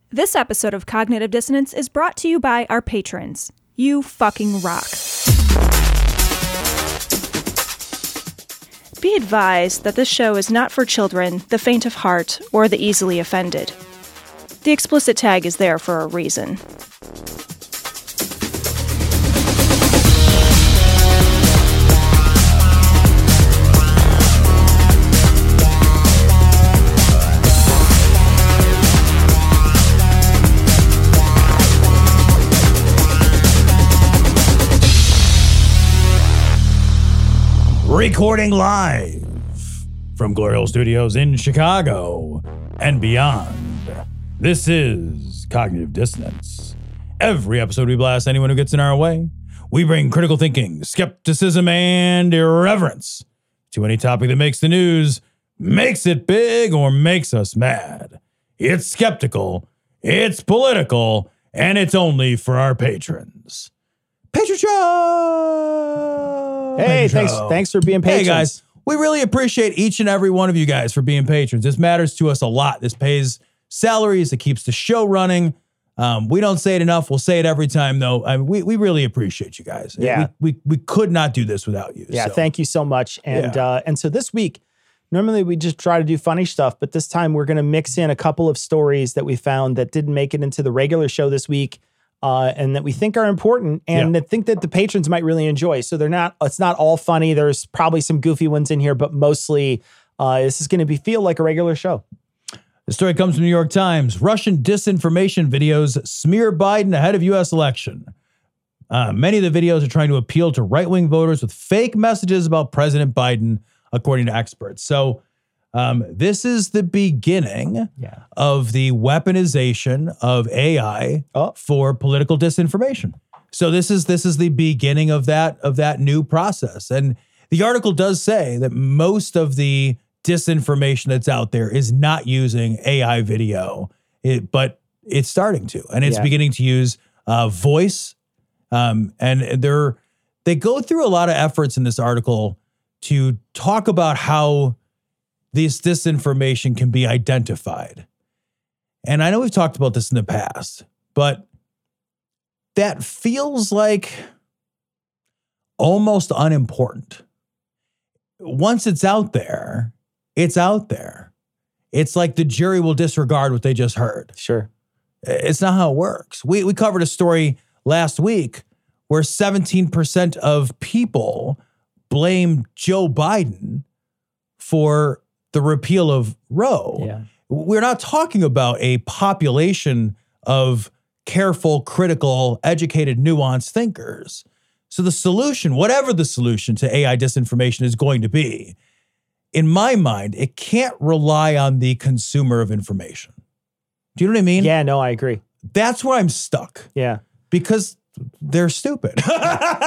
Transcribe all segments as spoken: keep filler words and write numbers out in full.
This episode of Cognitive Dissonance is brought to you by our patrons. You fucking rock. Be advised that this show is not for children, the faint of heart, or the easily offended. The explicit tag is there for a reason. Recording live from Glory Hole Studios in Chicago and beyond. This is Cognitive Dissonance. Every episode we blast anyone who gets in our way. We bring critical thinking, skepticism, and irreverence to any topic that makes the news, makes it big, or makes us mad. It's skeptical, it's political, and it's only for our patrons. Patron Show! Hey, Patron thanks Show. thanks for being patrons. Hey, guys. We really appreciate each and every one of you guys for being patrons. This matters to us a lot. This pays salaries. It keeps the show running. Um, we don't say it enough. We'll say it every time, though. I mean, we, we really appreciate you guys. Yeah. We, we, we could not do this without you. Yeah, so. thank you so much. And Yeah. uh, and so this week, normally we just try to do funny stuff, but this time we're going to mix in a couple of stories that we found that didn't make it into the regular show this week. Uh, and that we think are important and Yeah. that think that the patrons might really enjoy. So they're not, it's not all funny. There's probably some goofy ones in here, but mostly uh, this is going to be feel like a regular show. The story comes from the New York Times. Russian disinformation videos smear Biden ahead of U S election. Uh, many of the videos are trying to appeal to right-wing voters with fake messages about President Biden, according to experts. So um, this is the beginning Yeah. of the weaponization of A I Oh. for political disinformation. So this is this is the beginning of that of that new process. And the article does say that most of the disinformation that's out there is not using A I video, it, but it's starting to, and it's Yeah. beginning to use uh, voice. Um, and they're they go through a lot of efforts in this article to talk about how this disinformation can be identified. And I know we've talked about this in the past, but that feels like almost unimportant. Once it's out there, it's out there. It's like the jury will disregard what they just heard. Sure. It's not how it works. We we covered a story last week where seventeen percent of people blame Joe Biden for the repeal of Roe. Yeah. We're not talking about a population of careful, critical, educated, nuanced thinkers. So the solution, whatever the solution to A I disinformation is going to be, in my mind, it can't rely on the consumer of information. Do you know what I mean? Yeah, no, I agree. That's where I'm stuck Yeah. because they're stupid. Well,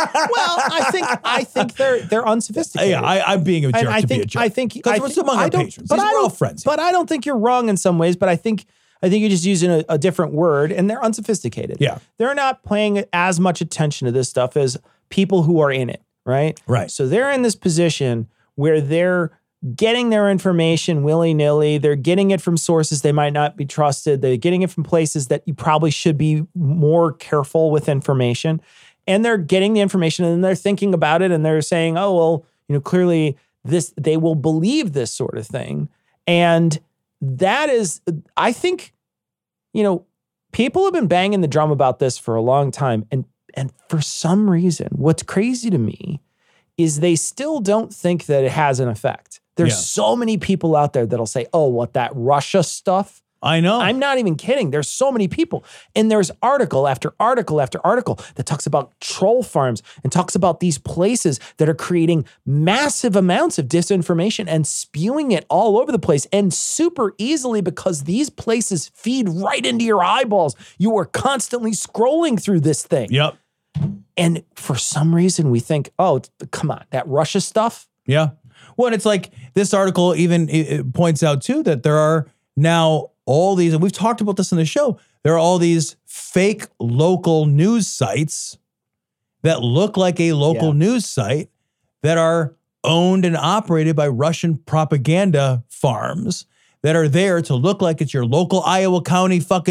I think I think they're they're unsophisticated. yeah, I, I'm being a jerk And I to think be a jerk. I think because I we're think- among I our don't- patrons. But These I are all don't, friends. But I don't think you're wrong in some ways. But I think I think you're just using a, a different word, and they're unsophisticated. Yeah. They're not paying as much attention to this stuff as people who are in it. Right. Right. So they're in this position where they're getting their information willy-nilly. They're getting it from sources they might not be trusted. They're getting it from places that you probably should be more careful with information. And they're getting the information and they're thinking about it and they're saying, oh, well, you know, clearly this, they will believe this sort of thing. And that is, I think, you know, people have been banging the drum about this for a long time. And, and for some reason, what's crazy to me is they still don't think that it has an effect. There's Yeah. so many people out there that'll say, oh, what, that Russia stuff? I know. I'm not even kidding. There's so many people. And there's article after article after article that talks about troll farms and talks about these places that are creating massive amounts of disinformation and spewing it all over the place and super easily because these places feed right into your eyeballs. You are constantly scrolling through this thing. Yep. And for some reason we think, oh, come on, that Russia stuff? Yeah. Well, and it's like this article even it, it points out too that there are now all these, and we've talked about this in the show, there are all these fake local news sites that look like a local Yeah. news site that are owned and operated by Russian propaganda farms that are there to look like it's your local Iowa County fucking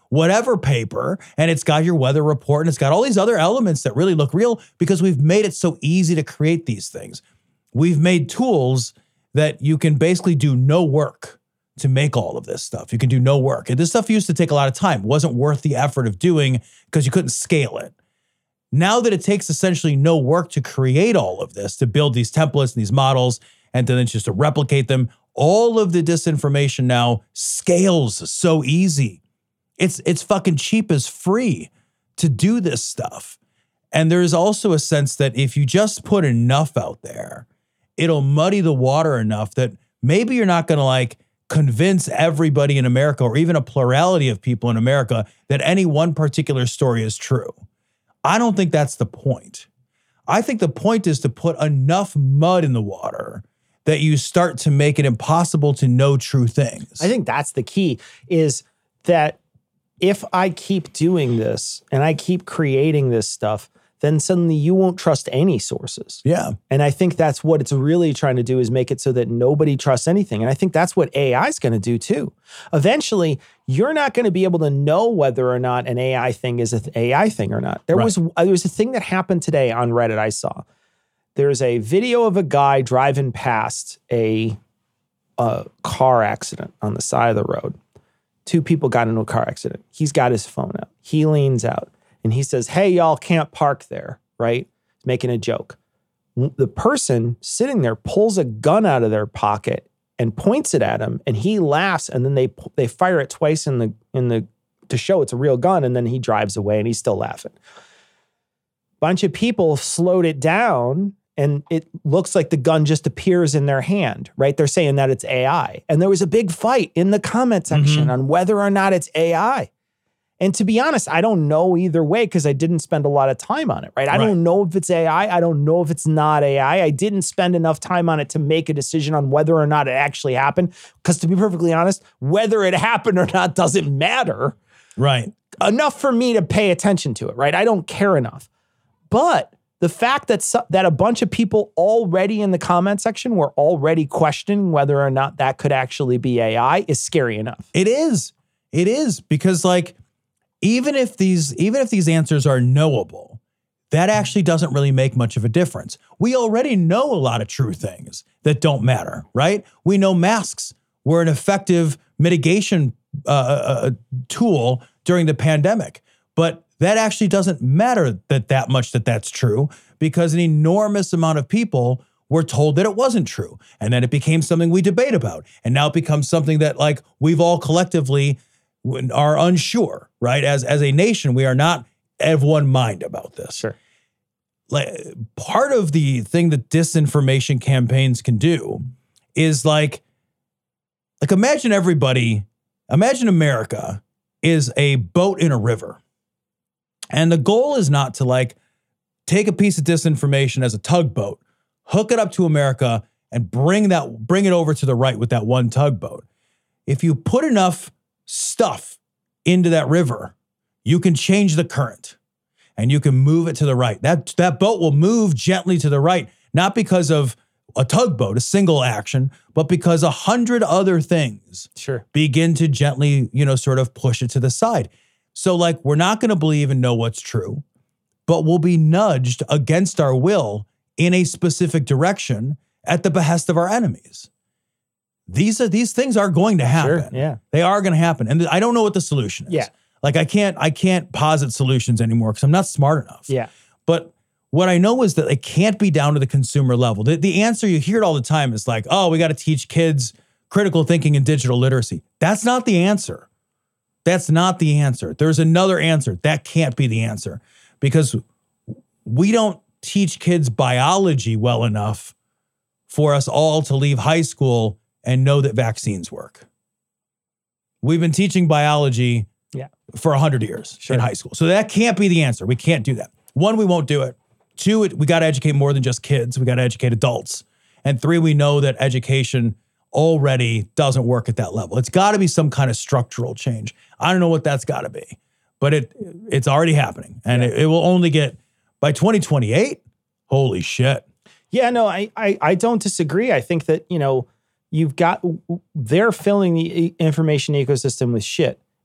whatever paper, and it's got your weather report, and it's got all these other elements that really look real because we've made it so easy to create these things. We've made tools that you can basically do no work to make all of this stuff. You can do no work. And this stuff used to take a lot of time. It wasn't worth the effort of doing because you couldn't scale it. Now that it takes essentially no work to create all of this, to build these templates and these models, and then just to replicate them, all of the disinformation now scales so easy. It's it's fucking cheap as free to do this stuff. And there's also a sense that if you just put enough out there, it'll muddy the water enough that maybe you're not going to like convince everybody in America or even a plurality of people in America that any one particular story is true. I don't think that's the point. I think the point is to put enough mud in the water that you start to make it impossible to know true things. I think that's the key, is that if I keep doing this and I keep creating this stuff, then suddenly you won't trust any sources. Yeah. And I think that's what it's really trying to do, is make it so that nobody trusts anything. And I think that's what A I is going to do too. Eventually, you're not going to be able to know whether or not an A I thing is an A I thing or not. There Right. was there was a thing that happened today on Reddit I saw. There's a video of a guy driving past a, a car accident on the side of the road. Two people got into a car accident. He's got his phone out. He leans out. And he says, hey, y'all can't park there, right? Making a joke. The person sitting there pulls a gun out of their pocket and points it at him, and he laughs, and then they they fire it twice in the in the to show it's a real gun, and then he drives away, and he's still laughing. Bunch of people slowed it down, and it looks like the gun just appears in their hand, right? They're saying that it's A I. And there was a big fight in the comment section mm-hmm. on whether or not it's A I. And to be honest, I don't know either way because I didn't spend a lot of time on it, right? I right. don't know if it's A I. I don't know if it's not A I. I didn't spend enough time on it to make a decision on whether or not it actually happened. Because to be perfectly honest, whether it happened or not doesn't matter. Right. Enough for me to pay attention to it, right? I don't care enough. But the fact that so, that a bunch of people already in the comment section were already questioning whether or not that could actually be A I is scary enough. It is. It is because like, Even if these even if these answers are knowable, that actually doesn't really make much of a difference. We already know a lot of true things that don't matter, right? We know masks were an effective mitigation uh, tool during the pandemic, but that actually doesn't matter that that much that that's true because an enormous amount of people were told that it wasn't true, and then it became something we debate about, and now it becomes something that like we've all collectively are unsure, right? As as a nation, we are not of one mind about this. Sure. Like part of the thing that disinformation campaigns can do is like, like imagine everybody, imagine America is a boat in a river. And the goal is not to like take a piece of disinformation as a tugboat, hook it up to America, and bring that bring it over to the right with that one tugboat. If you put enough stuff into that river, you can change the current and you can move it to the right. That, that boat will move gently to the right, not because of a tugboat, a single action, but because a hundred other things sure. begin to gently, you know, sort of push it to the side. So like, we're not going to believe and know what's true, but we'll be nudged against our will in a specific direction at the behest of our enemies. These are these things are going to happen. Sure, yeah. They are going to happen. And I don't know what the solution is. Yeah. Like I can't I can't posit solutions anymore because I'm not smart enough. Yeah. But what I know is that it can't be down to the consumer level. The, the answer, you hear it all the time, is like, oh, we got to teach kids critical thinking and digital literacy. That's not the answer. That's not the answer. There's another answer. That can't be the answer because we don't teach kids biology well enough for us all to leave high school and know that vaccines work. We've been teaching biology yeah. for one hundred years sure. in high school. So that can't be the answer. We can't do that. One, we won't do it. Two, it, we got to educate more than just kids. We got to educate adults. And three, we know that education already doesn't work at that level. It's got to be some kind of structural change. I don't know what that's got to be, but it it's already happening. And yeah. it, it will only get, by twenty twenty-eight, holy shit. Yeah, no, I, I I don't disagree. I think that, you know, you've got, they're filling the information ecosystem with shit.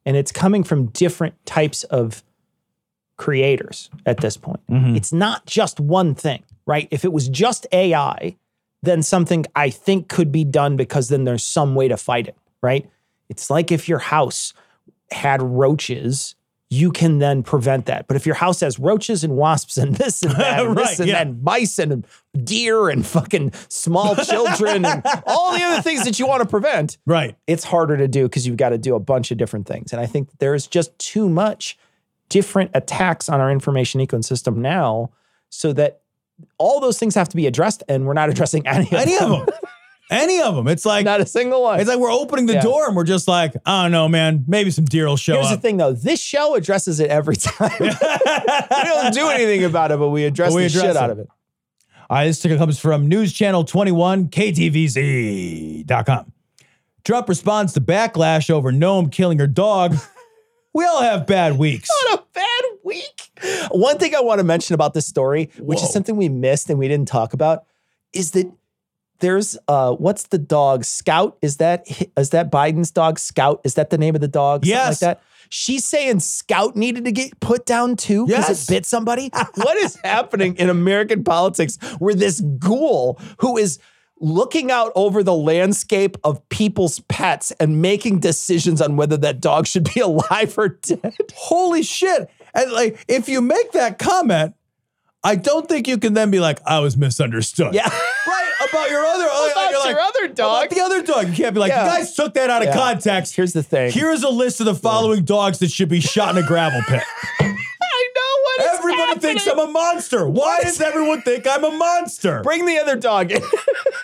and it's coming from different types of creators at this point. Mhm. It's not just one thing, right? If it was just A I, then something I think could be done because then there's some way to fight it, right? It's like if your house had roaches, you can then prevent that. But if your house has roaches and wasps and this and that and Right, this and yeah. that, and mice and deer and fucking small children and all the other things that you want to prevent, Right. it's harder to do because you've got to do a bunch of different things. And I think there's just too much different attacks on our information ecosystem now so that all those things have to be addressed, and we're not addressing any of Any them. of them. Any of them. It's like, Not a single one. it's like we're opening the Yeah. door and we're just like, I don't know, man. Maybe some deer will show Here's up. the thing, though. This show addresses it every time. we don't do anything about it, but we address But we the address shit out it. of it. All right, this ticker comes from News Channel twenty-one, K T V Z dot com. Trump responds to backlash over Noam killing her dog. We all have bad weeks. What a bad week. One thing I want to mention about this story, which Whoa. is something we missed and we didn't talk about, is that there's uh what's the dog? Scout? Is that is that Biden's dog? Scout? Is that the name of the dog? Something Yes. like that. She's saying Scout needed to get put down too because Yes. it bit somebody. What is happening in American politics where this ghoul who is looking out over the landscape of people's pets and making decisions on whether that dog should be alive or dead? Holy shit. And like, if you make that comment, I don't think you can then be like, I was misunderstood. Yeah. Right. About your other, About you're your other dog. About the other dog. You can't be like, Yeah. you guys took that out of Yeah. context. Here's the thing. Here's a list of the following dogs that should be shot in a gravel pit. I know what is Everybody happening. thinks I'm a monster. Why What does is- everyone think I'm a monster? Bring the other dog in.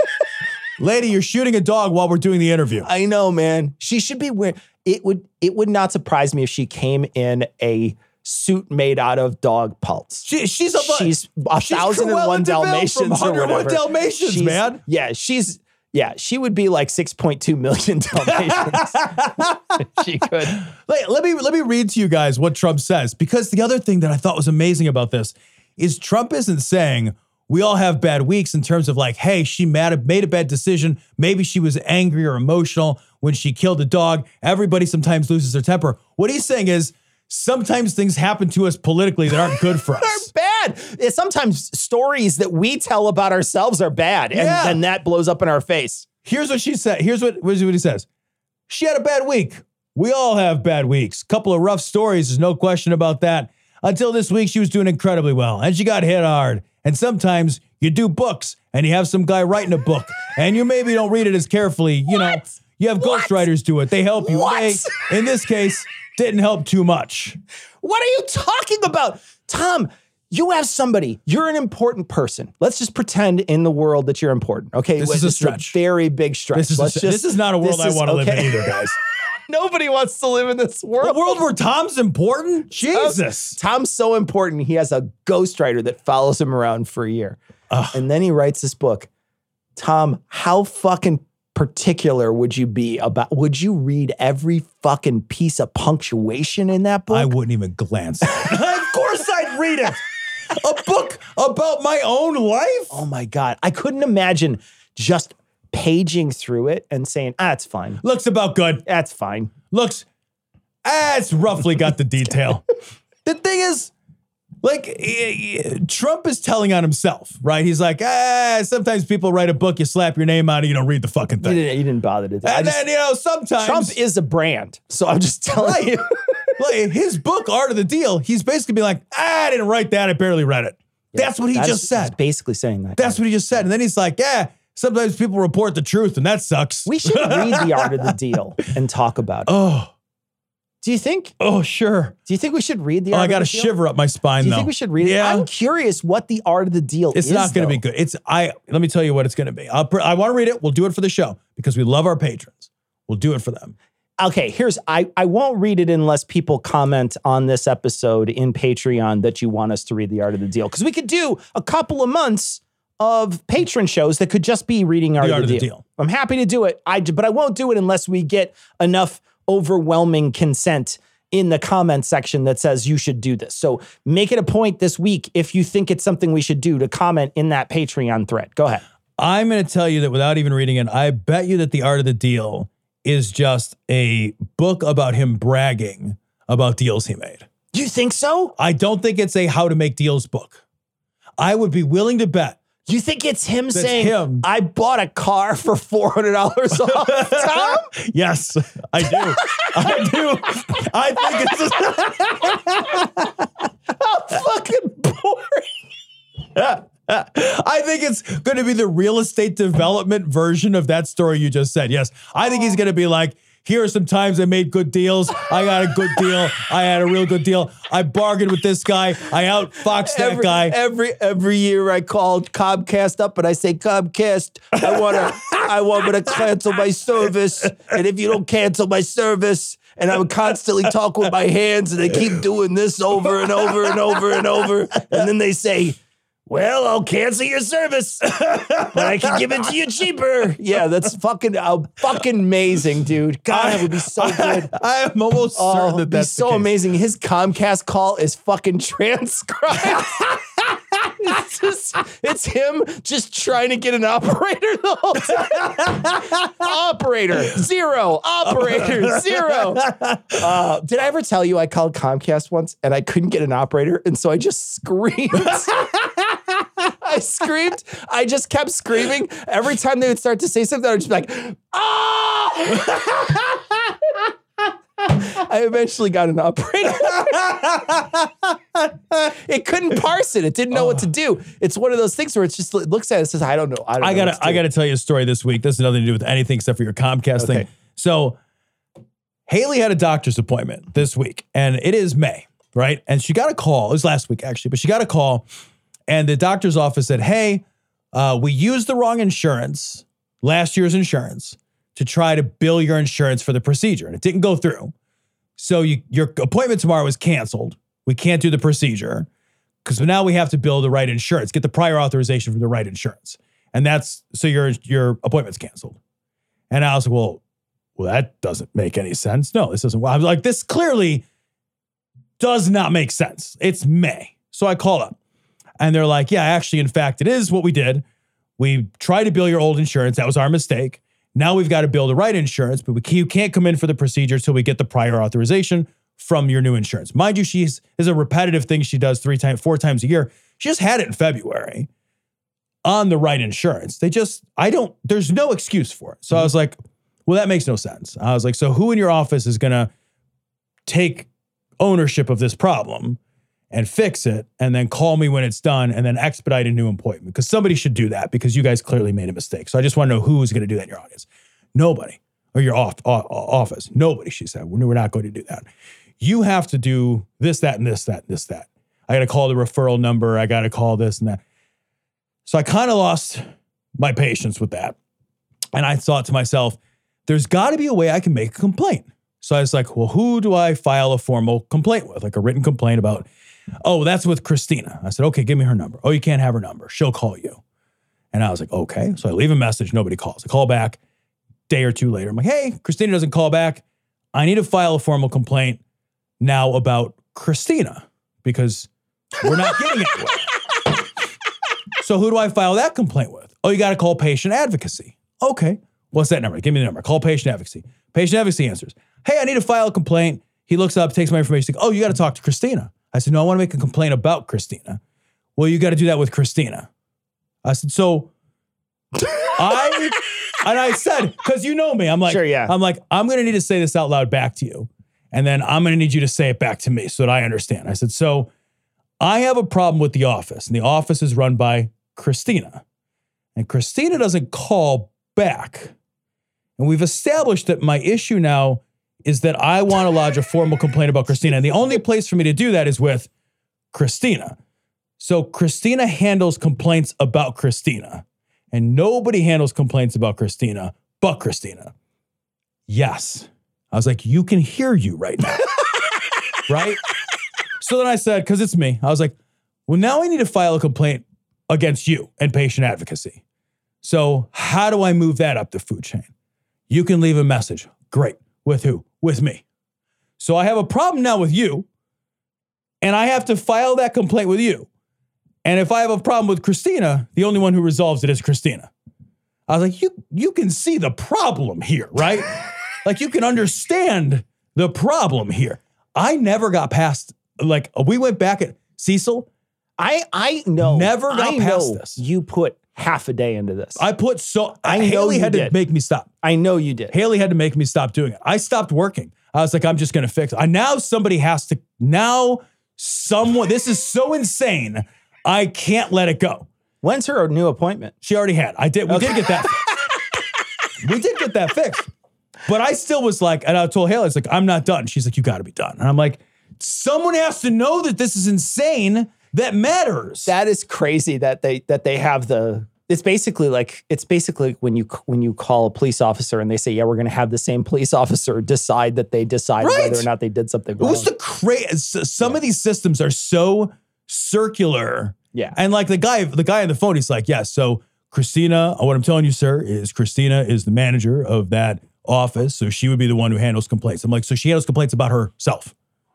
Lady, you're shooting a dog while we're doing the interview. I know, man. She should be wearing. It would. It would not surprise me if she came in a suit made out of dog pelts. She, she's a She's a she's thousand and Cruella one de Vil Dalmatians from or one oh one whatever. Dalmatians, She's- man. Yeah, she's. Yeah, she would be like six point two million Dalmatians. She could. Let, let me let me read to you guys what Trump says, because the other thing that I thought was amazing about this is Trump isn't saying we all have bad weeks in terms of like, hey, she mad, made a bad decision. Maybe she was angry or emotional when she killed a dog. Everybody sometimes loses their temper. What he's saying is sometimes things happen to us politically that aren't good for They're us. bad. It's sometimes stories that we tell about ourselves are bad, and Yeah. then that blows up in our face. Here's what she said. Here's what, here's what he says. She had a bad week. We all have bad weeks. Couple of rough stories. There's no question about that. Until this week, she was doing incredibly well, and she got hit hard. And sometimes you do books, and you have some guy writing a book, and you maybe don't read it as carefully. You know, What? you have What? ghostwriters do it. They help you. What? They, in this case, didn't help too much. What are you talking about? Tom, you have somebody, you're an important person. Let's just pretend in the world that you're important. Okay. This Well, is a stretch. very big stretch. This is, a, Let's just, this is not a world this I is- want to live in okay. either, guys. Nobody wants to live in this A world. world where Tom's important? Jesus. Tom's so important, he has a ghostwriter that follows him around for a year. Ugh. And then he writes this book. Tom, how fucking particular would you be about, would you read every fucking piece of punctuation in that book? I wouldn't even glance at it. Of course I'd read it. A book about my own life? Oh my God. I couldn't imagine just paging through it and saying, ah, it's fine. Looks about good. That's fine. Looks, ah, it's roughly got the detail. The thing is, like, eh, eh, Trump is telling on himself, right? He's like, ah, sometimes people write a book, you slap your name on it, you don't read the fucking You thing. didn't, you didn't bother to do And I just- then, you know, sometimes Trump is a brand. So I'm just telling Right. you. like his book, Art of the Deal, he's basically being like, ah, I didn't write that, I barely read it. That's what he That just is- said. he's basically saying that. That's what he just said. And then he's like, yeah, sometimes people report the truth, and that sucks. We should read The Art of the Deal and talk about it. oh, Do you think? oh, sure. Do you think we should read The Oh, Art I of got the a Deal? shiver up my spine, Do you though. think we should read it? Yeah. I'm curious what The Art of the Deal It's is. not going to be though. good. It's I. Let me tell you what it's going to be. I'll, pr- I want to read it. We'll do it for the show because we love our patrons. We'll do it for them. Okay, here's I I won't read it unless people comment on this episode in Patreon that you want us to read The Art of the Deal, because we could do a couple of months of patron shows that could just be reading Art, The of, the Deal. I'm happy to do it. I but I won't do it unless we get enough overwhelming consent in the comment section that says you should do this. So make it a point this week if you think it's something we should do to comment in that Patreon thread. Go ahead. I'm going to tell you that without even reading it, I bet you that The Art of the Deal is just a book about him bragging about deals he made. You think so? I don't think it's a how to make deals book. I would be willing to bet. You think it's him That's saying, him. I bought a car for four hundred dollars off, Tom? Yes, I do. I do. I think it's How fucking boring. I think it's going to be the real estate development version of that story you just said. Yes, I think he's going to be like, here are some times I made good deals. I got a good deal. I had a real good deal. I bargained with this guy. I outfoxed that every, guy. Every every year I call Comcast up and I say, Comcast, I want to I want me to cancel my service. And if you don't cancel my service, and I'm constantly talking with my hands and they keep doing this over and over and over and over. And then they say, well, I'll cancel your service, but I can give it to you cheaper. Yeah, that's fucking uh, fucking amazing, dude. God, that would be so good. I, I am almost Oh, certain it'd that be that's so the case. amazing. His Comcast call is fucking transcribed. It's, just, it's him just trying to get an operator the whole time. Operator, zero. Operator, zero. Uh, did I ever tell you I called Comcast once and I couldn't get an operator? And so I just screamed. I screamed. I just kept screaming. Every time they would start to say something, I would just be like, ah! I eventually got an operator. It couldn't parse it. It didn't know oh. what to do. It's one of those things where it's just it looks at it and says, I don't know. I don't I know. gotta I gotta tell you a story this week. This has nothing to do with anything except for your Comcast Okay. thing. So Haley had a doctor's appointment this week, and it is May, right? And she got a call. It was last week, actually, but she got a call, and the doctor's office said, hey, uh, we used the wrong insurance, last year's insurance, to try to bill your insurance for the procedure, and it didn't go through. So you, your appointment tomorrow is canceled. We can't do the procedure because now we have to bill the right insurance, get the prior authorization from the right insurance. And that's, so your, your appointment's canceled. And I was like, well, well, that doesn't make any sense. No, this doesn't. I was like, this clearly does not make sense. It's May. So I call up and they're like, yeah, actually, in fact, it is what we did. We tried to bill your old insurance. That was our mistake. Now we've got to bill the right insurance, but we can't, you can't come in for the procedure until we get the prior authorization from your new insurance. Mind you, she's is a repetitive thing she does three times, four times a year. She just had it in February on the right insurance. They just, I don't, there's no excuse for it. So mm-hmm. I was like, well, that makes no sense. I was like, so who in your office is going to take ownership of this problem and fix it and then call me when it's done and then expedite a new appointment? Because somebody should do that because you guys clearly made a mistake. So I just want to know who's going to do that in your audience. Nobody. Or your off, off, office. Nobody, she said. We're not going to do that. You have to do this, that, and this, that, and this, that. I got to call the referral number. I got to call this and that. So I kind of lost my patience with that. And I thought to myself, there's got to be a way I can make a complaint. So I was like, well, who do I file a formal complaint with? Like a written complaint about, oh, that's with Christina. I said, okay, give me her number. Oh, you can't have her number. She'll call you. And I was like, okay. So I leave a message. Nobody calls. I call back day or two later. I'm like, hey, Christina doesn't call back. I need to file a formal complaint now about Christina because we're not getting anywhere. So who do I file that complaint with? Oh, you got to call patient advocacy. Okay. What's that number? Give me the number. Call patient advocacy. Patient advocacy answers. Hey, I need to file a complaint. He looks up, takes my information. Like, oh, you got to talk to Christina. I said, no, I want to make a complaint about Christina. Well, you got to do that with Christina. I said, so I, and I said, because you know me, I'm like, sure, yeah. I'm like, I'm going to need to say this out loud back to you. And then I'm going to need you to say it back to me so that I understand. I said, so I have a problem with the office, and the office is run by Christina. And Christina doesn't call back. And we've established that my issue now is that I want to lodge a formal complaint about Christina. And the only place for me to do that is with Christina. So Christina handles complaints about Christina. And nobody handles complaints about Christina but Christina. Yes. I was like, you can hear you right now. Right? So then I said, because it's me, I was like, well, now I need to file a complaint against you and patient advocacy. So how do I move that up the food chain? You can leave a message. Great. With who? With me. So I have a problem now with you, and I have to file that complaint with you. And if I have a problem with Christina, the only one who resolves it is Christina. I was like, you, you can see the problem here, right? Like, you can understand the problem here. I never got past, like, we went back at Cecil. I I know. Never got I past know this. You put half a day into this. I put so, I know Haley you had did. to make me stop. I know you did. Haley had to make me stop doing it. I stopped working. I was like, I'm just going to fix it. I, now somebody has to, now someone, this is so insane. I can't let it go. When's her new appointment? She already had. I did. We Okay. did get that fixed. We did get that fixed. But I still was like, and I told Haley, it's like, I'm not done. She's like, you got to be done. And I'm like, someone has to know that this is insane. That matters. That is crazy that they that they have the. It's basically like it's basically when you when you call a police officer and they say, yeah, we're going to have the same police officer decide that they decided Right. whether or not they did something It wrong. was the crazy. Some of these systems are so circular. Yeah. And like the guy, the guy on the phone, he's like, yeah, so Christina, what I'm telling you, sir, is Christina is the manager of that office. So she would be the one who handles complaints. I'm like, so she handles complaints about herself.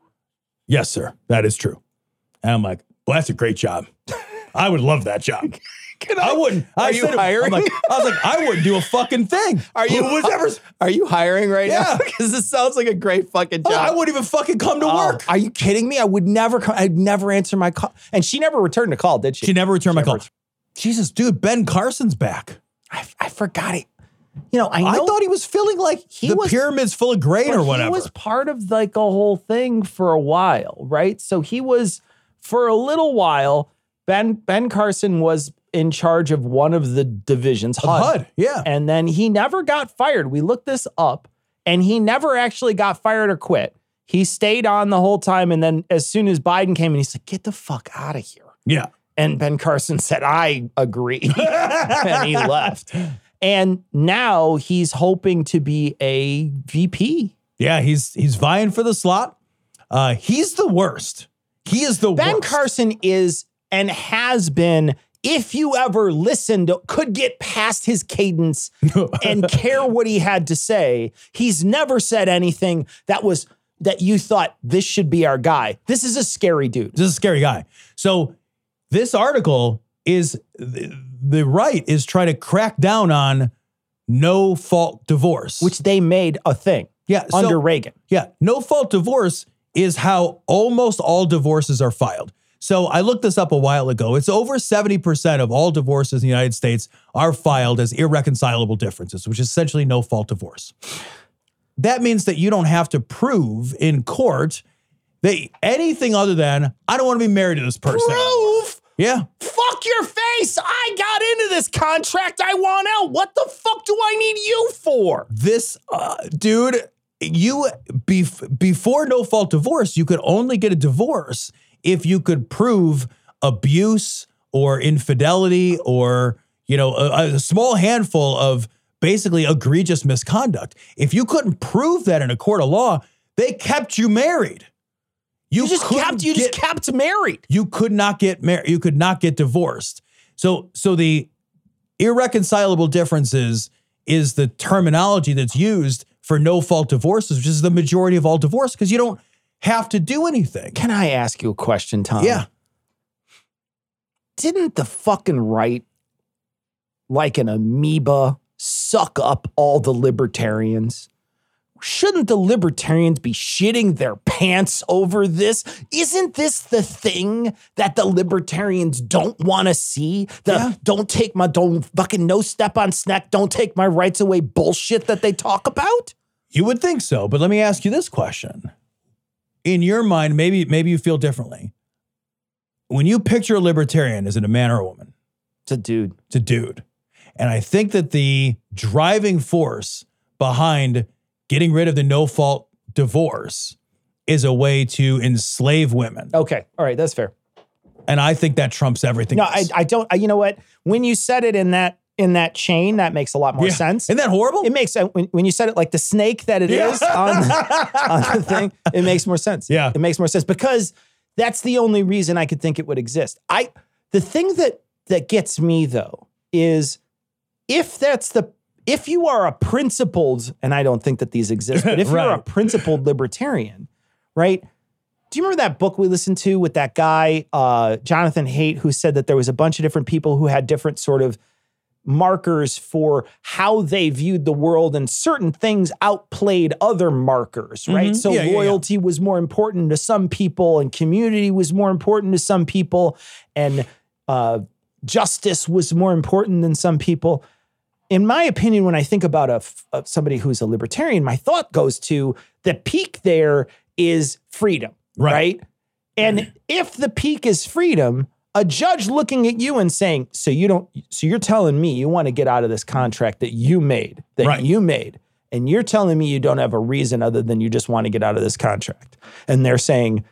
Yes, sir. That is true. And I'm like, well, that's a great job. I would love that job. Can I wouldn't. Are I you said it- hiring? I'm like, I was like, I wouldn't do a fucking thing. Are you Who was ever? Are you hiring right now? Yeah. Because this sounds like a great fucking job. I wouldn't even fucking come to Oh, work. are you kidding me? I would never come. I'd never answer my call. And she never returned a call, did she? She never returned my never call. Jesus, dude, Ben Carson's back. I, I forgot it. You know, I know. I thought he was feeling like He the was- pyramid's full of grain but or whatever. He was part of like a whole thing for a while, right? So he was for a little while. Ben Ben Carson was in charge of one of the divisions, H U D. H U D, yeah. And then he never got fired. We looked this up, and he never actually got fired or quit. He stayed on the whole time, and then as soon as Biden came in, he's like, "Get the fuck out of here." Yeah. And Ben Carson said, "I agree," and he left. And now he's hoping to be a V P. Yeah, he's he's vying for the slot. Uh, he's the worst. He is the Ben worst. Carson is and has been, if you ever listened, could get past his cadence and care what he had to say. He's never said anything that was that you thought this should be our guy. This is a scary dude. This is a scary guy. So this article is the, the right is trying to crack down on no fault divorce, Which they made a thing yeah so- under Reagan. Yeah, no fault divorce is how almost all divorces are filed. So I looked this up a while ago. It's over seventy percent of all divorces in the United States are filed as irreconcilable differences, which is essentially no fault divorce. That means that you don't have to prove in court that anything other than, I don't want to be married to this person. Proof? Yeah. Fuck your face. I got into this contract. I want out. What the fuck do I need you for? This, uh, dude, you, bef- before no fault divorce, you could only get a divorce if you could prove abuse or infidelity or, you know, a, a small handful of basically egregious misconduct. If you couldn't prove that in a court of law, they kept you married. You, just couldn't kept you get- just kept married. you could not get married. You could not get divorced. So, so the irreconcilable differences is the terminology that's used for no fault divorces, which is the majority of all divorce, because you don't have to do anything. Can I ask you a question, Tom? Yeah. Didn't the fucking right, like an amoeba, suck up all the libertarians? Shouldn't the libertarians be shitting their pants over this? Isn't this the thing that the libertarians don't want to see? The Yeah. don't take my, don't fucking no step on snack, don't take my rights away bullshit that they talk about? You would think so, but let me ask you this question. In your mind, maybe maybe you feel differently. When you picture a libertarian, is it a man or a woman? It's a dude. It's a dude. And I think that the driving force behind getting rid of the no-fault divorce is a way to enslave women. Okay. All right. That's fair. And I think that trumps everything No, I, else. I don't. I, you know what? When you said it in that in that chain, that makes a lot more Yeah. sense. Isn't that horrible? It makes sense when, when you said it like the snake that it is Yeah. on, on the thing. It makes more sense. Yeah. It makes more sense because that's the only reason I could think it would exist. I the thing that that gets me though is if that's the if you are a principled, and I don't think that these exist, but if you're a Right. principled libertarian, right? Do you remember that book we listened to with that guy, uh, Jonathan Haidt, who said that there was a bunch of different people who had different sort of markers for how they viewed the world, and certain things outplayed other markers, right? Mhm. So Yeah, yeah, yeah. loyalty was more important to some people, and community was more important to some people, and uh, justice was more important than some people. In my opinion, when I think about a, a somebody who's a libertarian, my thought goes to the peak there is freedom, Right. right? And if the peak is freedom, a judge looking at you and saying, so you don't, so you're telling me you want to get out of this contract that you made, that Right. you made, and you're telling me you don't have a reason other than you just want to get out of this contract. And they're saying,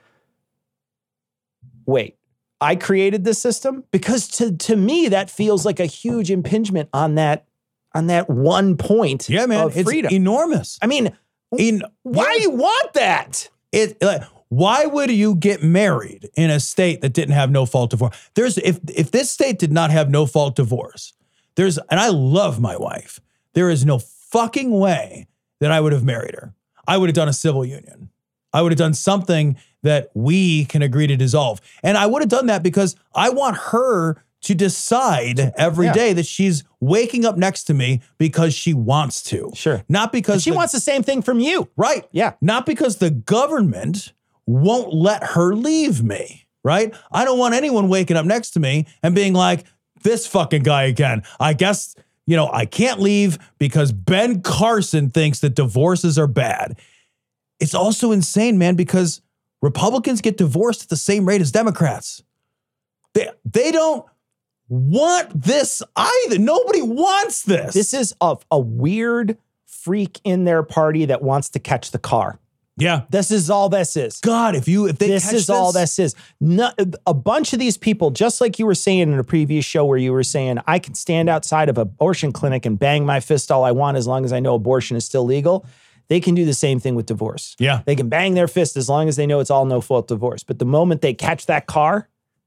wait, I created this system? Because to, to me, that feels like a huge impingement on that, on that one point Yeah, man. of It's freedom. enormous. I mean, In why do you want that? it like, why would you get married in a state that didn't have no fault divorce? There's if if this state did not have no fault divorce, there's and I love my wife. There is no fucking way that I would have married her. I would have done a civil union. I would have done something that we can agree to dissolve. And I would have done that because I want her to decide every Yeah. day that she's waking up next to me because she wants to. Sure. Not because She the- wants the same thing from you. Right. Yeah. Not because the government won't let her leave me, right? I don't want anyone waking up next to me and being like, this fucking guy again. I guess, you know, I can't leave because Ben Carson thinks that divorces are bad. It's also insane, man, because Republicans get divorced at the same rate as Democrats. They, they don't want this either. Nobody wants this. This is a, a weird freak in their party that wants to catch the car. yeah. This is all this is. God, if you, if they This catch is all this is. No, a bunch of these people, just like you were saying in a previous show where you were saying, I can stand outside of an abortion clinic and bang my fist all I want as long as I know abortion is still legal. They can do the same thing with divorce. Yeah. They can bang their fist as long as they know it's all no-fault divorce. But the moment they catch that car,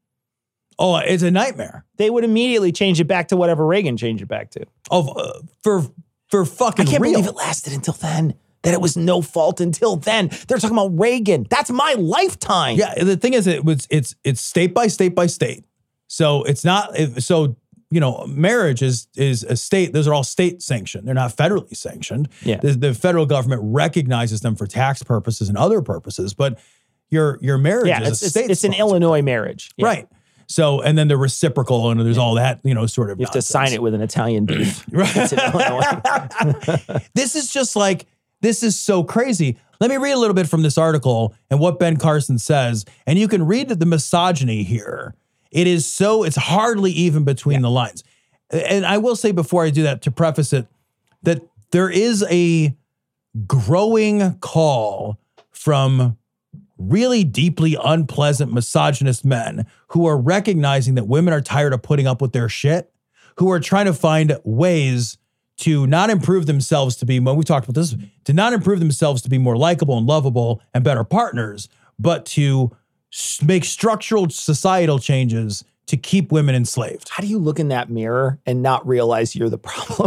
Oh, it's a nightmare. they would immediately change it back to whatever Reagan changed it back to. Of uh, for for fucking I can't real. believe it lasted until then. That it was no fault until then. They're talking about Reagan. That's my lifetime. Yeah, the thing is, it was it's it's state by state by state. So it's not it- so you know marriage is is a state. Those are all state sanctioned. They're not federally sanctioned. Yeah. The, the federal government recognizes them for tax purposes and other purposes, but your your marriage Yeah, is it's, a it's, state. it's an sponsored. Illinois marriage. Yeah. Right. So and then the reciprocal and there's all that you know sort of You have to sign it with an Italian beef. Right. It's in Illinois. This is just like, this is so crazy. Let me read a little bit from this article and what Ben Carson says. And you can read the misogyny here. It is so, it's hardly even between the lines. And I will say before I do that, to preface it, that there is a growing call from really deeply unpleasant misogynist men who are recognizing that women are tired of putting up with their shit, who are trying to find ways to not improve themselves to be, when we talked about this, to not improve themselves to be more likable and lovable and better partners, but to s- make structural societal changes to keep women enslaved. How do you look in that mirror and not realize you're the problem?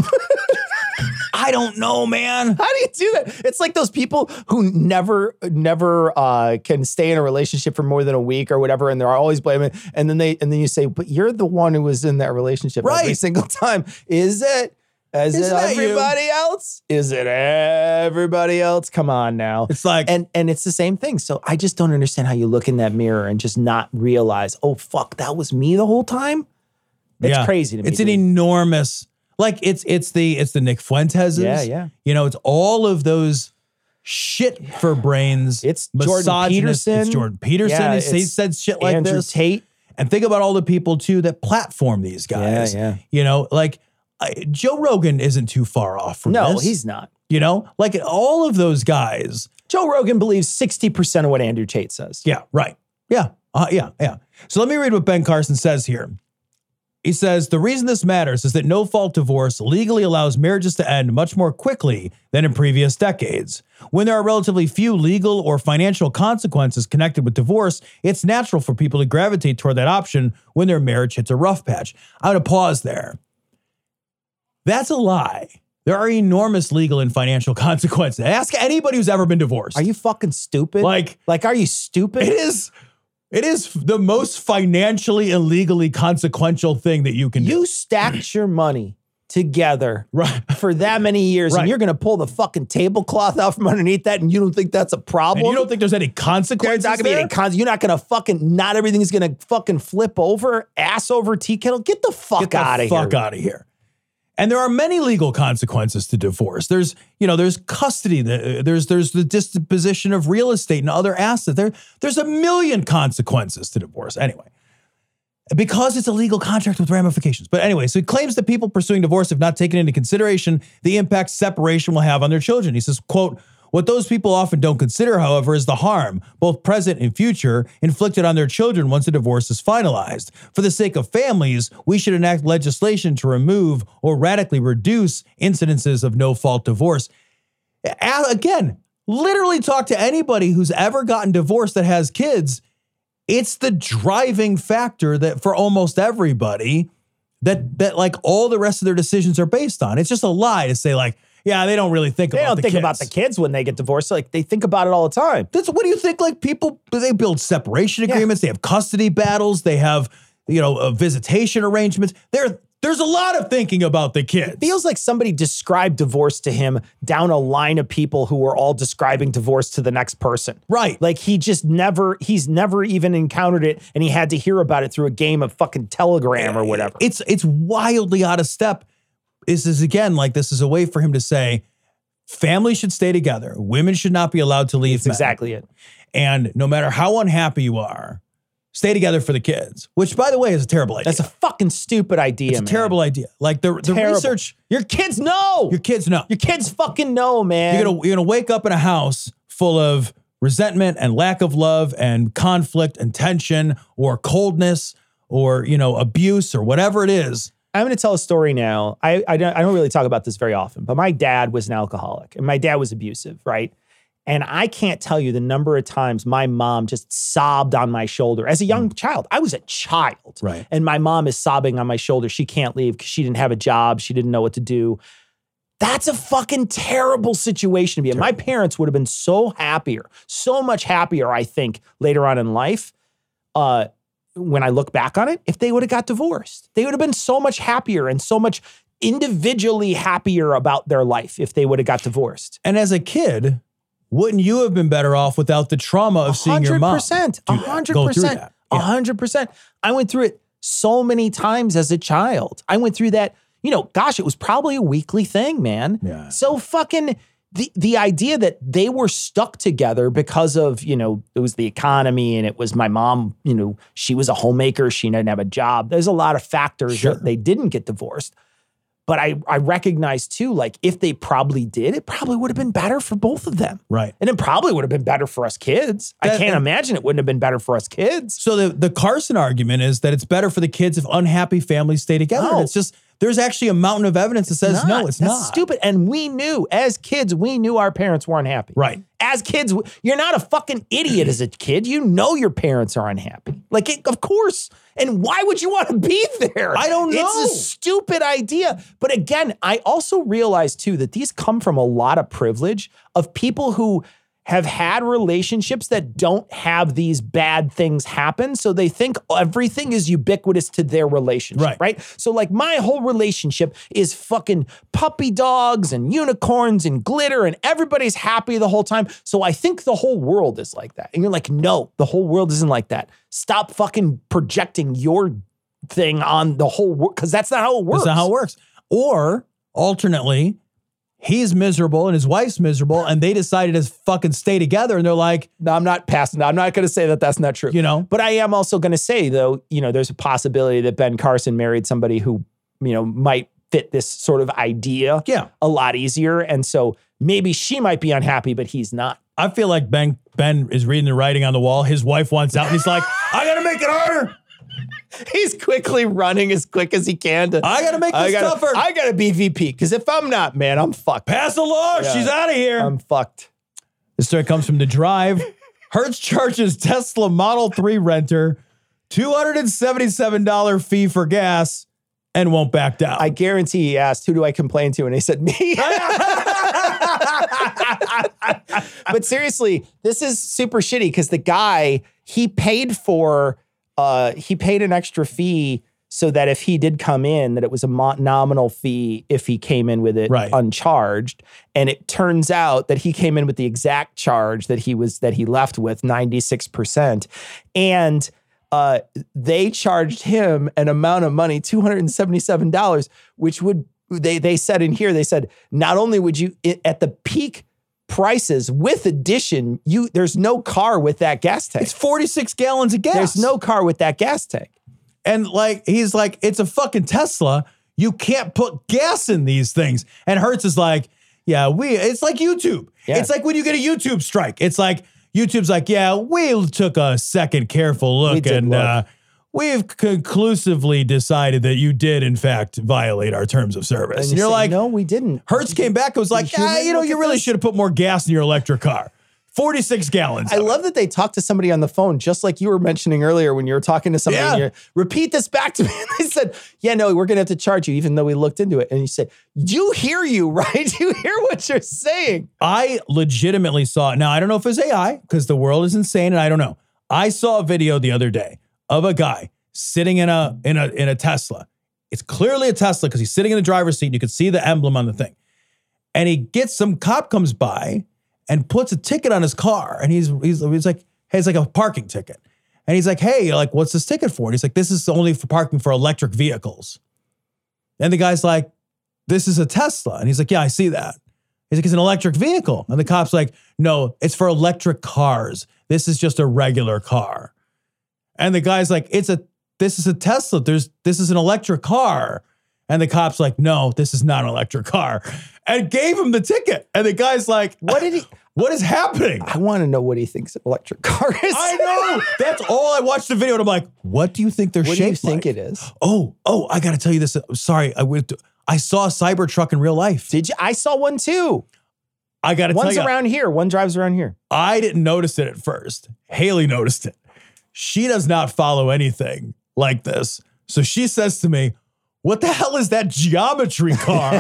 I don't know, man. How do you do that? It's like those people who never, never uh, can stay in a relationship for more than a week or whatever, and they're always blaming. And then they, and then you say, "But you're the one who was in that relationship every Right. single time." Is it? Is, Is it that you? everybody else? Is it everybody else? Come on now. It's like, And and it's the same thing. So I just don't understand how you look in that mirror and just not realize, oh fuck, that was me the whole time. It's yeah, crazy to me. It's an dude. enormous, like it's it's the it's the Nick Fuentes. Yeah, yeah. You know, it's all of those shit for brains. It's Jordan misogynists. Peterson. It's Jordan Peterson. Yeah, He it's said shit like Andrew this. Tate. And think about all the people too that platform these guys. Yeah, yeah. You know, like I, Joe Rogan isn't too far off from No, this. he's not. You know, like all of those guys. Joe Rogan believes sixty percent of what Andrew Tate says. Yeah, right. Yeah, uh, yeah, yeah. So let me read what Ben Carson says here. He says, the reason this matters is that no-fault divorce legally allows marriages to end much more quickly than in previous decades. When there are relatively few legal or financial consequences connected with divorce, it's natural for people to gravitate toward that option when their marriage hits a rough patch. I'm going to pause there. That's a lie. There are enormous legal and financial consequences. Ask anybody who's ever been divorced. Are you fucking stupid? Like- like, are you stupid? It is, it is the most financially and legally consequential thing that you can do. You stacked your money together Right. for that many years, Right. and you're going to pull the fucking tablecloth out from underneath that, and you don't think that's a problem? And you don't think there's any There's consequences not gonna be there? any cons. You're not gonna fucking. Not everything's gonna fucking flip over, ass over tea kettle. Get the fuck Get the out of here. fuck out of here. And there are many legal consequences to divorce. There's, you know, there's custody. There's there's the disposition of real estate and other assets. There, there's a million consequences to divorce. Anyway, because it's a legal contract with ramifications. But anyway, so he claims that people pursuing divorce have not taken into consideration the impact separation will have on their children. He says, quote, what those people often don't consider, however, is the harm, both present and future, inflicted on their children once a divorce is finalized. For the sake of families, we should enact legislation to remove or radically reduce incidences of no-fault divorce. A- Again, literally talk to anybody who's ever gotten divorced that has kids. It's the driving factor that for almost everybody that, that like all the rest of their decisions are based on. It's just a lie to say like, yeah, they don't really think They about don't the think kids. about the kids when they get divorced. Like they think about it all the time. That's what do you think? Like people, they build separation Yeah. agreements. They have custody battles. They have, you know, uh, visitation arrangements. There, there's a lot of thinking about the kids. Feels like somebody described divorce to him down a line of people who were all describing divorce to the next person. Right. Like he just never, he's never even encountered it, and he had to hear about it through a game of fucking Telegram or whatever. It's it's wildly out of step. This is again like this is a way for him to say families should stay together. Women should not be allowed to leave. That's exactly it. And no matter how unhappy you are, stay together for the kids. Which, by the way, is a terrible idea. That's a fucking stupid idea, it's a man. terrible idea. Like the, the Terrible. research, Your kids know. your kids know. Your kids fucking know, man. You're gonna you're gonna wake up in a house full of resentment and lack of love and conflict and tension or coldness or you know abuse or whatever it is. I'm going to tell a story now. I, I, don't, I don't really talk about this very often, but my dad was an alcoholic and my dad was abusive, right? And I can't tell you the number of times my mom just sobbed on my shoulder as a young child. I was a child. Right. And my mom is sobbing on my shoulder. She can't leave because she didn't have a job. She didn't know what to do. That's a fucking terrible situation to be in. My parents would have been so happier, so much happier, I think, later on in life. Uh, when I look back on it, if they would have got divorced, they would have been so much happier and so much individually happier about their life if they would have got divorced. And as a kid, wouldn't you have been better off without the trauma of seeing your mom? one hundred percent. do one that, hundred go through percent. that? one Yeah. hundred percent. I went through it so many times as a child. I went through that, you know, gosh, it was probably a weekly thing, man. Yeah. So fucking the the idea that they were stuck together because of, you know, it was the economy and it was my mom, you know, she was a homemaker, she didn't have a job. There's a lot of factors Sure. that they didn't get divorced. But I, I recognize too, like if they probably did, it probably would have been better for both of them. Right. And it probably would have been better for us kids. I That- can't and- imagine it wouldn't have been better for us kids. So the, the Carson argument is that it's better for the kids if unhappy families stay together. No. And it's just, there's actually a mountain of evidence that says, Not. no, it's That's not. stupid. And we knew, as kids, we knew our parents weren't happy. Right. As kids, you're not a fucking idiot as a kid. You know your parents are unhappy. Like, it, of course. And why would you want to be there? I don't know. It's a stupid idea. But again, I also realize too that these come from a lot of privilege of people who have had relationships that don't have these bad things happen. So they think everything is ubiquitous to their relationship, Right. right? So like my whole relationship is fucking puppy dogs and unicorns and glitter and everybody's happy the whole time. So I think the whole world is like that. And you're like, no, the whole world isn't like that. Stop fucking projecting your thing on the whole world because that's not how it works. That's not how it works. Or alternately, he's miserable and his wife's miserable and they decided to fucking stay together and they're like, No, I'm not passing. I'm not going to say that that's not true. you know, But I am also going to say, though, you know, there's a possibility that Ben Carson married somebody who, you know, might fit this sort of idea yeah. a lot easier. And so maybe she might be unhappy, but he's not. I feel like Ben Ben is reading the writing on the wall. His wife wants out and he's like, I got to make it harder. He's quickly running as quick as he can to. I got to make this I gotta, tougher. I gotta be V P because if I'm not, man, I'm fucked. Pass the law. Yeah. She's out of here. I'm fucked. This story comes from The Drive. Hertz charges Tesla Model three renter two hundred seventy-seven dollars fee for gas and won't back down. I guarantee he asked, who do I complain to? And he said, me. But seriously, this is super shitty because the guy, he paid for, uh, he paid an extra fee so that if he did come in, that it was a mo- nominal fee if he came in with it Right. uncharged. And it turns out that he came in with the exact charge that he was that he left with, ninety-six percent. And uh, they charged him an amount of money, two hundred seventy-seven dollars, which would, they they said in here, they said, not only would you, at the peak prices with addition, you there's no car with that gas tank. It's forty-six gallons of gas. There's no car with that gas tank. And like, he's like, it's a fucking Tesla. You can't put gas in these things. And Hertz is like, yeah, we, it's like YouTube. Yeah. It's like when you get a YouTube strike. It's like, YouTube's like, yeah, we took a second careful look We did and look. Uh, we've conclusively decided that you did, in fact, violate our terms of service. And, you you're say, like, no, we didn't. Hertz came back and was like, Did you ah, you know, look you at really this? should have put more gas in your electric car. forty-six gallons. I of it. love that they talked to somebody on the phone, just like you were mentioning earlier when you were talking to somebody. Yeah. And you repeat this back to me. And they said, yeah, no, we're going to have to charge you, even though we looked into it. And you said, you hear you, right? You hear what you're saying. I legitimately saw it. Now, I don't know if it's A I because the world is insane and I don't know. I saw a video the other day of a guy sitting in a in a in a Tesla. It's clearly a Tesla because he's sitting in the driver's seat and you can see the emblem on the thing. And he gets some cop comes by and puts a ticket on his car. And he's he's, he's like, hey, it's like a parking ticket. And he's like, hey, like, what's this ticket for? And he's like, this is only for parking for electric vehicles. And the guy's like, this is a Tesla. And he's like, yeah, I see that. He's like, it's an electric vehicle. And the cop's like, no, it's for electric cars. This is just a regular car. And the guy's like, it's a, this is a Tesla. There's, this is an electric car. And the cop's like, no, this is not an electric car. And gave him the ticket. And the guy's like, What did he? what is happening? I want to know what he thinks an electric car is. I know. That's all I watched the video and I'm like, what do you think they're What shaped do you think like? it is? Oh, oh, I got to tell you this. Sorry. I went to, I saw a Cybertruck in real life. Did you? I saw one too. I got to tell One's you. around here. One drives around here. I didn't notice it at first. Haley noticed it. She does not follow anything like this. So she says to me, what the hell is that geometry car?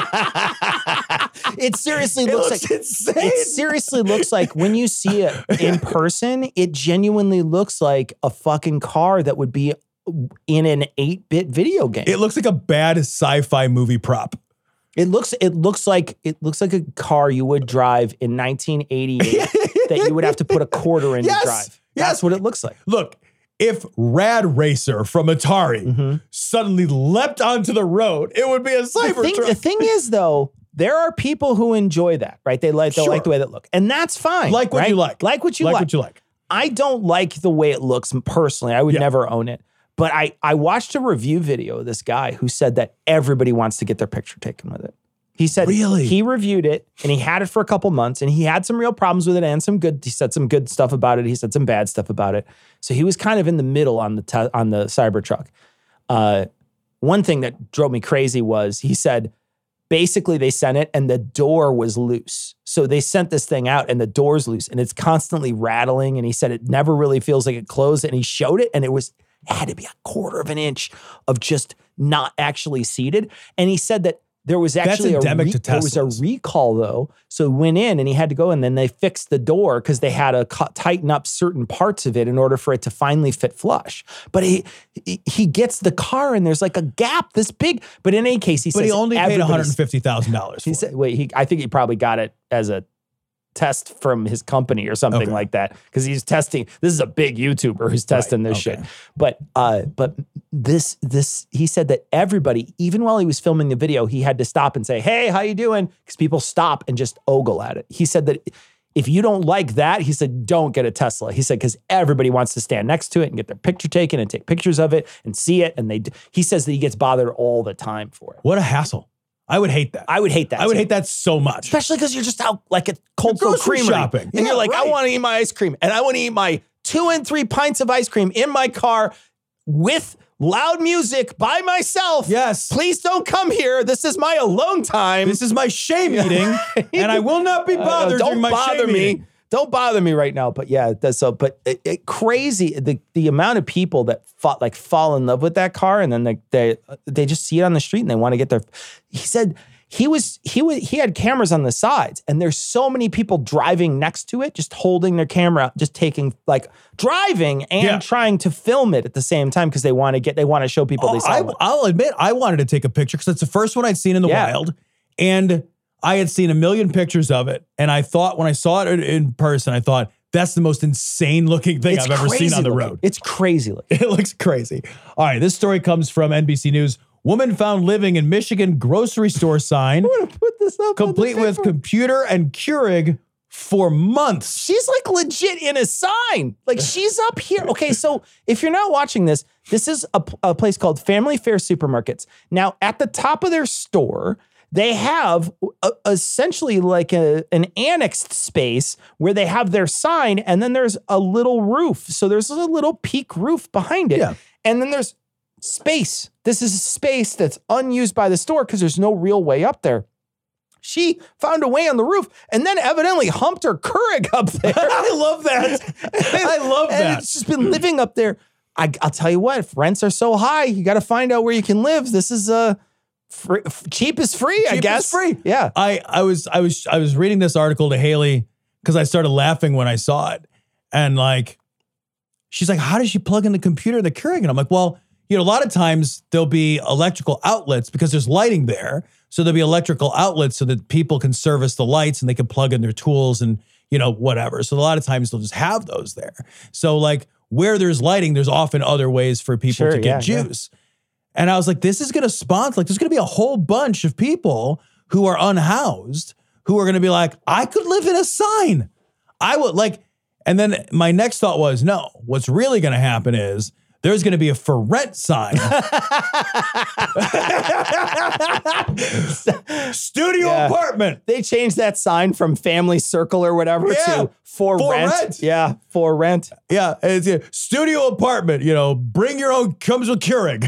It seriously It looks, looks like insane. It seriously looks like when you see it in person, it genuinely looks like a fucking car that would be in an eight-bit video game. It looks like a bad sci-fi movie prop. It looks it looks like it looks like a car you would drive in nineteen eighty-eight that you would have to put a quarter in Yes, to drive. yes. That's what it looks like. Look, if Rad Racer from Atari Mm-hmm. suddenly leapt onto the road, it would be a The thing, Cybertruck. the thing is, though, there are people who enjoy that, right? They like they Sure. like the way that look, and that's fine. Like what right? you like. Like what you like like. what you like. I don't like the way it looks personally. I would Yeah. never own it. But I I watched a review video of this guy who said that everybody wants to get their picture taken with it. He said Really? he reviewed it and he had it for a couple months and he had some real problems with it and some good. He said some good stuff about it. He said some bad stuff about it. So he was kind of in the middle on the te- on the Cybertruck. Uh, one thing that drove me crazy was he said basically they sent it and the door was loose. So they sent this thing out and the door's loose and it's constantly rattling. And he said it never really feels like it closed. And he showed it and it was it had to be a quarter of an inch of just not actually seated. And he said that there was actually endemic a to there was a Teslas. recall though. So he went in and he had to go and then they fixed the door because they had to cut, tighten up certain parts of it in order for it to finally fit flush. But he he- he gets the car and there's like a gap this big. But in any case, he But says he only paid everybody's- one hundred fifty thousand dollars for He it. said, wait, he I think he probably got it as a test from his company or something Okay. like that because he's testing. This is a big YouTuber who's testing this okay. shit. But uh, but this this he said that everybody, even while he was filming the video, he had to stop and say, "Hey, how you doing?" Because people stop and just ogle at it. He said that if you don't like that, he said, don't get a Tesla. He said because everybody wants to stand next to it and get their picture taken and take pictures of it and see it. And they d- he says that he gets bothered all the time for it. What a hassle. I would hate that. I would hate that. I would too. hate that so much. Especially because you're just out like at Cold Stone Grocery Creamery. shopping. And Yeah, you're like, I right. want to eat my ice cream. And I want to eat my two and three pints of ice cream in my car with loud music by myself. Yes. Please don't come here. This is my alone time. This is my shame eating, and I will not be Uh, bothered don't during my bother shame me. eating. Don't bother me right now. But yeah, that's so. But it, it, crazy the the amount of people that fought, like fall in love with that car, and then they they they just see it on the street and they want to get their. He said he was he was he had cameras on the sides, and there's so many people driving next to it, just holding their camera, just taking like driving and Yeah. trying to film it at the same time because they want to get they want to show people Oh, they saw I, one. I'll admit, I wanted to take a picture because it's the first one I'd seen in the Yeah. wild, and I had seen a million pictures of it, and I thought when I saw it in, in person, I thought that's the most insane looking thing It's I've ever seen crazy on the looking. road. It's crazy looking. It looks crazy. All right, this story comes from N B C News. Woman found living in Michigan grocery store sign, I'm gonna put this up. on the complete with paper. computer and Keurig for months. She's like legit in a sign. Like she's up here. Okay, so if you're not watching this, this is a, a place called Family Fare Supermarkets. Now, at the top of their store, they have a, essentially like a, an annexed space where they have their sign, and then there's a little roof. So there's a little peak roof behind it. Yeah. And then there's space. This is space that's unused by the store because there's no real way up there. She found a way on the roof and then evidently humped her Keurig up there. I love that. I love and that. it's just been living up there. I, I'll tell you what, if rents are so high, you got to find out where you can live. This is uh, free, f- cheap is free, I Cheap is guess. free. Yeah. I, I was I was I was reading this article to Haley because I started laughing when I saw it. And like, she's like, how does she plug in the computer and the Keurig? And I'm like, well, you know, a lot of times there'll be electrical outlets because there's lighting there. So there'll be electrical outlets so that people can service the lights and they can plug in their tools and, you know, whatever. So a lot of times they'll just have those there. So like where there's lighting, there's often other ways for people Sure, to get yeah, yeah. juice. And I was like, this is going to sponsor, like, there's going to be a whole bunch of people who are unhoused who are going to be like, I could live in a sign. I would like, and then my next thought was, no, what's really going to happen is there's going to be a for rent sign. Studio Yeah. apartment. They changed that sign from family circle or whatever Yeah, to for, for rent. rent. Yeah, for rent. Yeah, it's a studio apartment. You know, bring your own, comes with Keurig.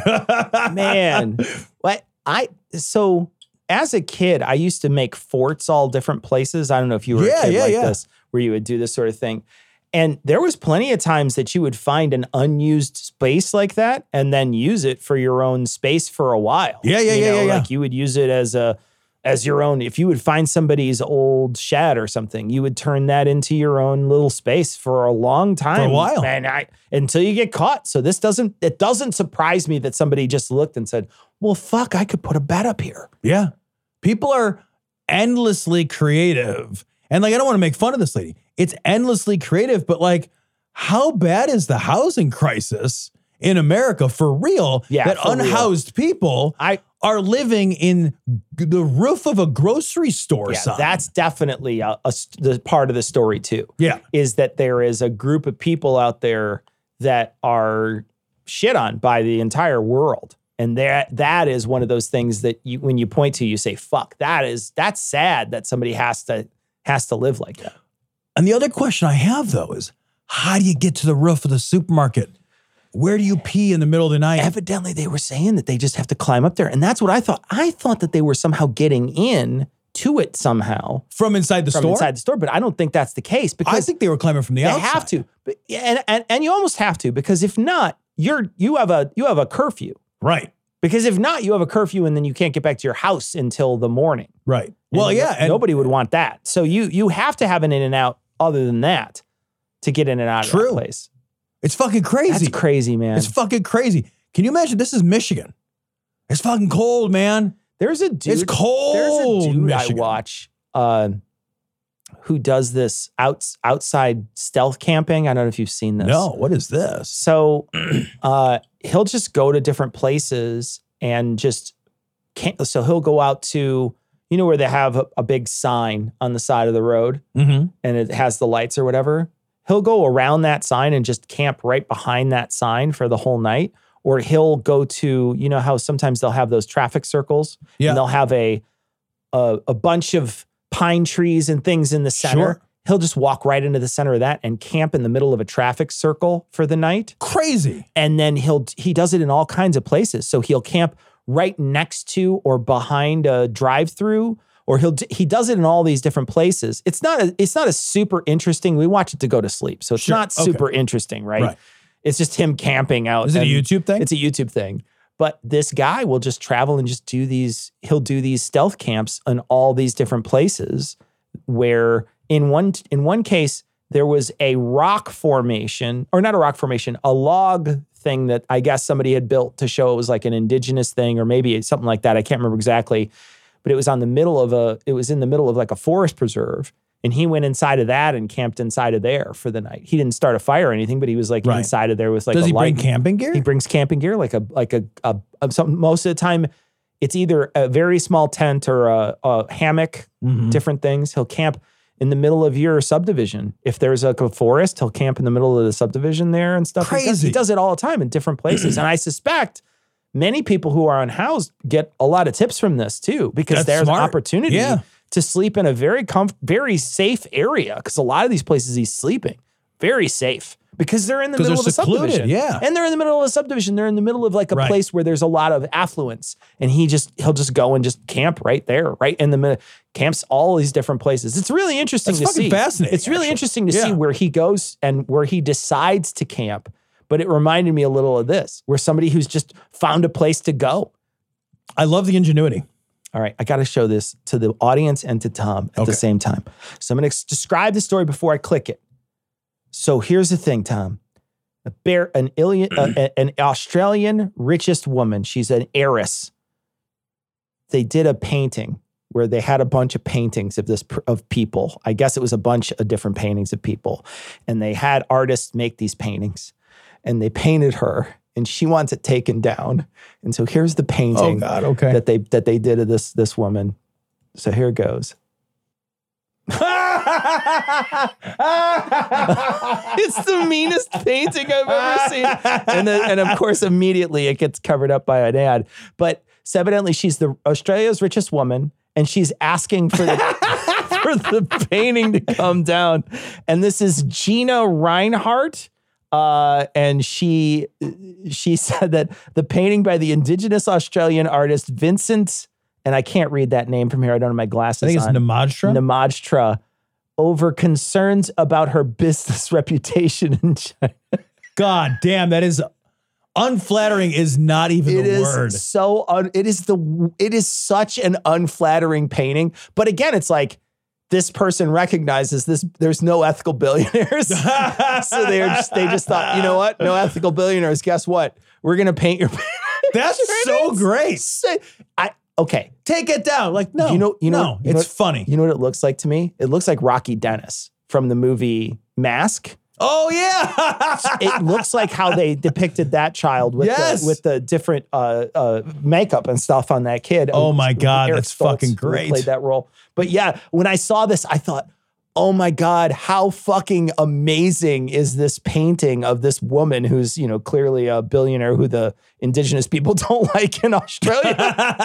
Man, what I so as a kid, I used to make forts all different places. I don't know if you were Yeah, a kid yeah, like yeah. this, where you would do this sort of thing. And there was plenty of times that you would find an unused space like that and then use it for your own space for a while. Yeah, yeah, You yeah, know, yeah, yeah. Like you would use it as a as your own. If you would find somebody's old shed or something, you would turn that into your own little space for a long time. For a while. And I until you get caught. So this doesn't it doesn't surprise me that somebody just looked and said, well, fuck, I could put a bed up here. Yeah. People are endlessly creative. And like, I don't want to make fun of this lady. It's endlessly creative, but like, how bad is the housing crisis in America for real? Yeah, that for real. unhoused people I are living in g- the roof of a grocery store. yeah, sign. that's definitely a, a st- the part of the story too. yeah. Is that there is a group of people out there that are shit on by the entire world. And that that is one of those things that you when you point to, you say, fuck, that is that's sad that somebody has to has to live like that. And the other question I have though is, how do you get to the roof of the supermarket? Where do you pee in the middle of the night? Evidently they were saying that they just have to climb up there. And that's what I thought. I thought that they were somehow getting in to it somehow From inside the from store? inside the store, but I don't think that's the case because I think they were climbing from the they outside. have to. But and, and and you almost have to, because if not, you're you have a you have a curfew. Right. Because if not, you have a curfew and then you can't get back to your house until the morning. Right. Well, And yeah. And nobody would want that. So you you have to have an in and out other than that to get in and out of True. that place. it's fucking crazy. That's crazy, man. It's fucking crazy. Can you imagine? This is Michigan. It's fucking cold, man. There's a dude. It's cold. There's a dude Michigan. I watch uh, who does this out, outside stealth camping. I don't know if you've seen this. No, what is this? So uh, he'll just go to different places and just can't. So he'll go out to, you know, where they have a, a big sign on the side of the road Mm-hmm. and it has the lights or whatever. He'll go around that sign and just camp right behind that sign for the whole night. Or he'll go to, you know how sometimes they'll have those traffic circles Yeah. and they'll have a, a a bunch of pine trees and things in the center. Sure. He'll just walk right into the center of that and camp in the middle of a traffic circle for the night. Crazy. And then he'll he does it in all kinds of places. So he'll camp right next to or behind a drive-through, or he'll d- he does it in all these different places. It's not a it's not a super interesting. We watch it to go to sleep, so it's Sure. not Okay. super interesting, right? Right. It's just him camping out. Is it a and YouTube thing? It's a YouTube thing. But this guy will just travel and just do these, he'll do these stealth camps in all these different places where in one in one case, there was a rock formation, or not a rock formation, a log thing that I guess somebody had built to show it was like an indigenous thing or maybe something like that. I can't remember exactly, but it was on the middle of a, it was in the middle of like a forest preserve. And he went inside of that and camped inside of there for the night. He didn't start a fire or anything, but he was like right. inside of there with like Does a he light. bring camping gear? He brings camping gear, like a, like a, a, a some, most of the time it's either a very small tent or a, a hammock, mm-hmm. different things. He'll camp in the middle of your subdivision. If there's like a forest, he'll camp in the middle of the subdivision there and stuff. Crazy. He does, he does it all the time in different places. And I suspect many people who are unhoused get a lot of tips from this too, because That's there's smart. an opportunity Yeah. to sleep in a very comf- very safe area. Because a lot of these places he's sleeping, very safe. Because they're in the middle of a secluded, subdivision. yeah. And they're in the middle of a subdivision. They're in the middle of like a Right. place where there's a lot of affluence. And he just, he'll just go and just camp right there, right in the middle, camps all these different places. It's really interesting That's to fucking see. fascinating, It's really actually. interesting to Yeah. see where he goes and where he decides to camp. But it reminded me a little of this, where somebody who's just found a place to go. I love the ingenuity. All right, I got to show this to the audience and to Tom at Okay. the same time. So I'm going to describe the story before I click it. So here's the thing, Tom. A bear, an, alien, uh, a- an Australian richest woman. She's an heiress. They did a painting where they had a bunch of paintings of this pr- of people. I guess it was a bunch of different paintings of people, and they had artists make these paintings, and they painted her, and she wants it taken down. And so here's the painting Oh, God, okay. that they that they did of this this woman. So here it goes. It's the meanest painting I've ever seen. And then, and of course, immediately it gets covered up by an ad. But so evidently, she's the Australia's richest woman, and she's asking for the for the painting to come down. And this is Gina Reinhardt. Uh, and she she said that the painting by the Indigenous Australian artist Vincent, and I can't read that name from here. I don't have my glasses I think it's on. Namajtra. Namajtra, over concerns about her business reputation in China. God damn, that is unflattering is not even It the is word. so un, it is the it is such an unflattering painting. But again, it's like this person recognizes this. There's no ethical billionaires, so they just they just thought, you know what? No ethical billionaires. Guess what? We're gonna paint your. That's so great. I okay. Take it down. Like, no, You know, you know, no, you know it's what- funny. You know what it looks like to me? It looks like Rocky Dennis from the movie Mask. Oh, yeah. It looks like how they depicted that child with Yes. the, with the different uh, uh, makeup and stuff on that kid. Oh my God, Eric that's Stoltz, fucking who great. Played that role. But yeah, when I saw this, I thought, oh my God, how fucking amazing is this painting of this woman who's, you know, clearly a billionaire who the indigenous people don't like in Australia.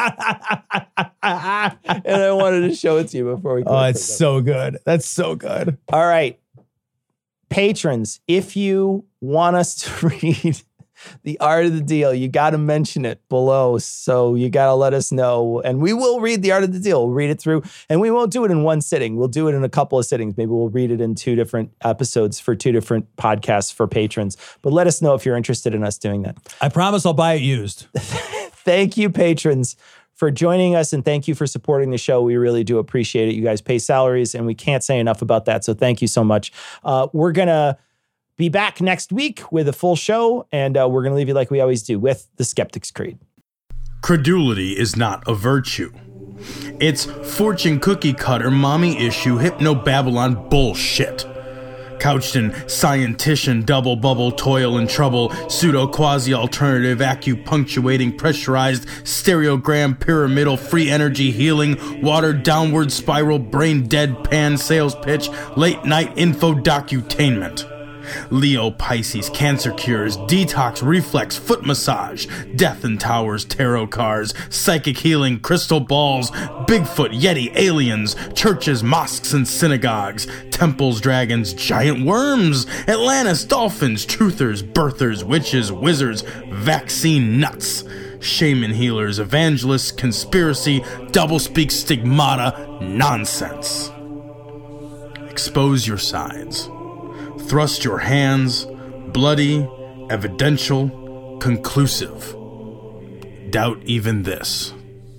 And I wanted to show it to you before we Oh, it's so good. That's so good. All right. Patrons, if you want us to read The Art of the Deal, you got to mention it below. So you got to let us know. And we will read The Art of the Deal. We'll read it through. And we won't do it in one sitting. We'll do it in a couple of sittings. Maybe we'll read it in two different episodes for two different podcasts for patrons. But let us know if you're interested in us doing that. I promise I'll buy it used. Thank you, patrons, for joining us, and thank you for supporting the show. We really do appreciate it. You guys pay salaries, and we can't say enough about that, so thank you so much. Uh, we're going to be back next week with a full show, and uh, we're going to leave you like we always do with the Skeptic's Creed. Credulity is not a virtue. It's fortune cookie cutter, mommy issue, hypno Babylon bullshit. Couched in scientician, double bubble, toil and trouble, pseudo quasi alternative, acupunctuating, pressurized, stereogram, pyramidal, free energy healing, watered downward spiral, brain deadpan sales pitch, late night info docutainment. Leo, Pisces, cancer cures, detox, reflex, foot massage, death and towers, tarot cards, psychic healing, crystal balls, Bigfoot, Yeti, aliens, churches, mosques and synagogues, temples, dragons, giant worms, Atlantis, dolphins, truthers, birthers, witches, wizards, vaccine nuts, shaman healers, evangelists, conspiracy, doublespeak, stigmata, nonsense. Expose your sides. Thrust your hands, bloody, evidential, conclusive. doubt even this.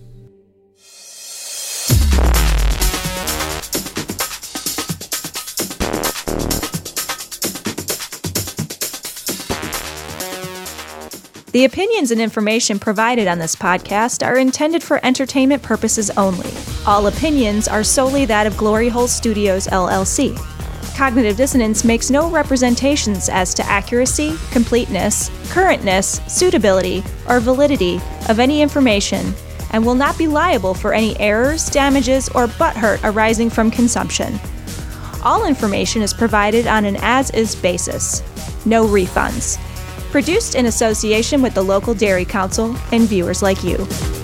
The opinions and information provided on this podcast are intended for entertainment purposes only. All opinions are solely that of Glory Hole Studios, L L C. Cognitive Dissonance makes no representations as to accuracy, completeness, currentness, suitability, or validity of any information, and will not be liable for any errors, damages, or butthurt arising from consumption. All information is provided on an as-is basis. No refunds. Produced in association with the local Dairy Council and viewers like you.